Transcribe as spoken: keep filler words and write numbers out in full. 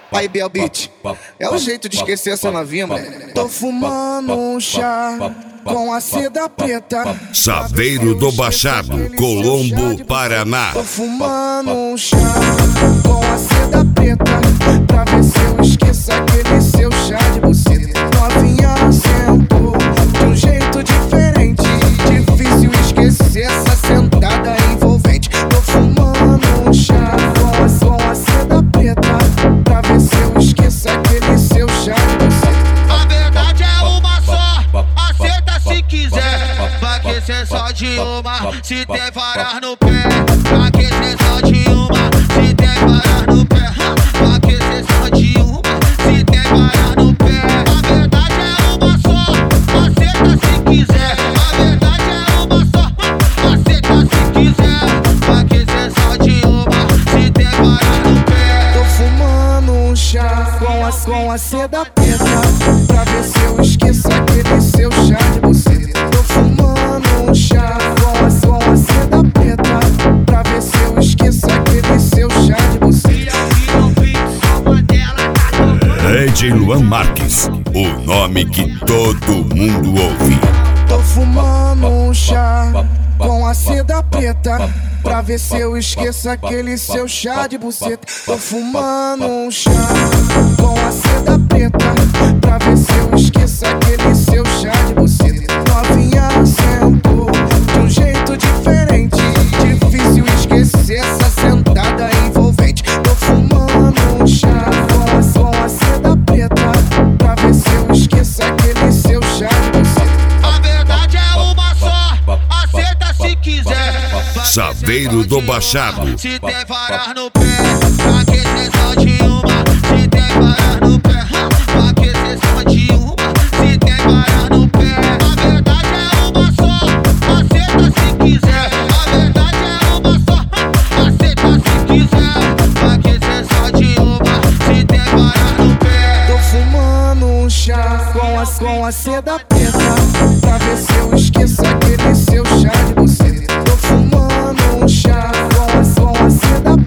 Aí, Bel Beat, é o jeito de esquecer essa novinha, moleque. Tô fumando um chá com a seda preta. Chaveiro do Baixado, Colombo, Paraná. Tô fumando um chá com a seda preta, pra ver se eu esqueço aquele seu chá de buceta. Novinha sentou de um jeito diferente, difícil esquecer essa sentada envolvente. Tô fumando um chá com a, com a seda preta, pra ver se eu esqueço aquele seu chá de buceta. A verdade é uma só, aceita se quiser. Vai que cê só de uma, se tem varas no pé. Vai que cê só de uma, se tem varas no pé. Vai que cê só de uma, se tem varas no pé. A verdade é uma só, aceita se quiser. A verdade é uma só, aceita se quiser. Vai que cê só de uma, se tem varas no pé. Tô fumando um chá com a, com a seda preta, pra ver se eu esqueço aquele seu chá de buceta. Tô fumando um chá com a, com a seda preta, pra ver se eu esqueço aquele seu chá de buceta. D J Luan Marques, o nome que todo mundo ouve. Tô fumando um chá com a seda preta, pra ver se eu esqueço aquele seu chá de buceta. Tô fumando um chá com a seda preta, pra ver se eu esqueço aquele seu chá de buceta. Novinha sentou de um jeito diferente, difícil esquecer essa sentada envolvente. Tô fumando um chá com a, com a seda preta, pra ver se eu esqueço aquele seu chá de buceta. A verdade é uma só, aceita se quiser. Chaveiro do Baixado. Se tem varas no pé, pra que cê só de uma, se tem varas no pé. Pra que cê só de uma, se tem varas no pé. A verdade é uma só, aceita se quiser. A verdade é uma só, aceita se quiser. Pra que cê só de uma, se tem varas no pé. Tô fumando um chá com a, com a seda preta, pra ver se eu esqueço aquele seu chá de buceta. Tô fumando um chá com a, com a seda